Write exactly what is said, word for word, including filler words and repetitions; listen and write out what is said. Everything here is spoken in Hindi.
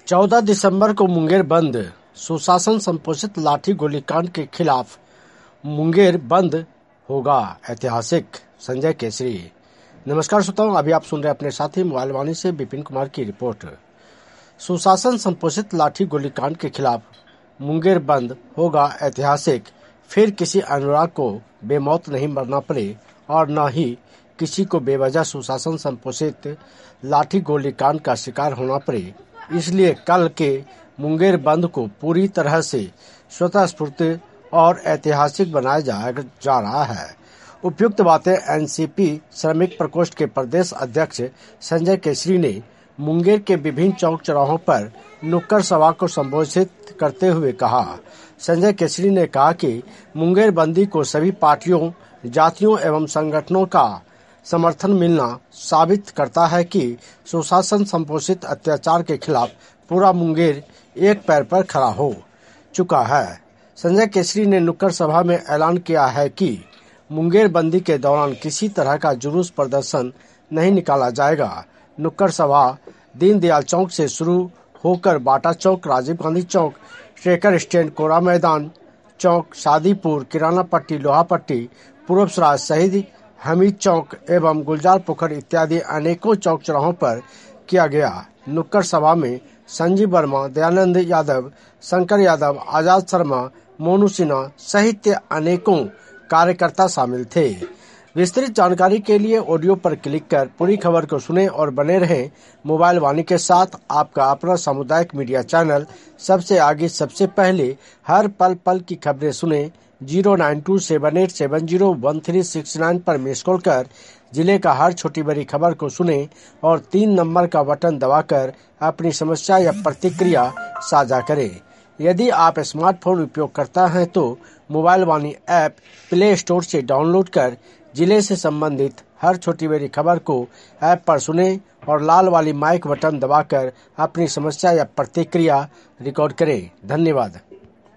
चौदह दिसंबर को मुंगेर बंद, सुशासन संपोषित लाठी गोलीकांड के खिलाफ मुंगेर बंद होगा ऐतिहासिक। संजय केसरी। नमस्कार श्रोताओं, अभी आप सुन रहे अपने साथी मोबाइल वाणी से विपिन कुमार की रिपोर्ट। सुशासन संपोषित लाठी गोलीकांड के खिलाफ मुंगेर बंद होगा ऐतिहासिक। फिर किसी अनुराग को बेमौत नहीं मरना पड़े और न ही किसी को बेवजह सुशासन संपोषित लाठी गोलीकांड का शिकार होना पड़े, इसलिए कल के मुंगेर बंद को पूरी तरह से स्वतःस्फूर्त और ऐतिहासिक बनाया जा रहा है। उपयुक्त बातें एनसीपी श्रमिक प्रकोष्ठ के प्रदेश अध्यक्ष संजय केसरी ने मुंगेर के विभिन्न चौक चौराहों पर नुक्कड़ सभा को संबोधित करते हुए कहा। संजय केसरी ने कहा कि मुंगेर बंदी को सभी पार्टियों, जातियों एवं संगठनों का समर्थन मिलना साबित करता है कि सुशासन संपोषित अत्याचार के खिलाफ पूरा मुंगेर एक पैर पर खड़ा हो चुका है। संजय केसरी ने नुक्कड़ सभा में ऐलान किया है कि मुंगेर बंदी के दौरान किसी तरह का जुलूस प्रदर्शन नहीं निकाला जाएगा। नुक्कड़ सभा दीनदयाल चौक से शुरू होकर बाटा चौक, राजीव गांधी चौक, ट्रेकर स्टैंड, कोरा मैदान चौक, शादीपुर, किराना पट्टी, लोहा पट्टी, पूर्व सराज, शहीद हमीद चौक एवं गुलजार पोखर इत्यादि अनेकों चौक चौराहों पर किया गया। नुक्कड़ सभा में संजीव वर्मा, दयानंद यादव, शंकर यादव, आजाद शर्मा, मोनू सिन्हा सहित अनेकों कार्यकर्ता शामिल थे। विस्तृत जानकारी के लिए ऑडियो पर क्लिक कर पूरी खबर को सुने और बने रहें मोबाइल वाणी के साथ। आपका अपना सामुदायिक मीडिया चैनल सबसे आगे, सबसे पहले हर पल पल की खबरें सुने। Zero nine two seven eight seven zero one three six nine पर मिस कॉल कर जिले का हर छोटी बड़ी खबर को सुने और तीन नंबर का बटन दबाकर अपनी समस्या या प्रतिक्रिया साझा करें। यदि आप स्मार्टफोन उपयोग करता हैं तो mobile Vaani app play store से डाउनलोड कर जिले से संबंधित हर छोटी बड़ी खबर को ऐप पर सुने और लाल वाली माइक बटन दबाकर अपनी समस्या या प्रतिक्रिया रिकॉर्ड करें। धन्यवाद।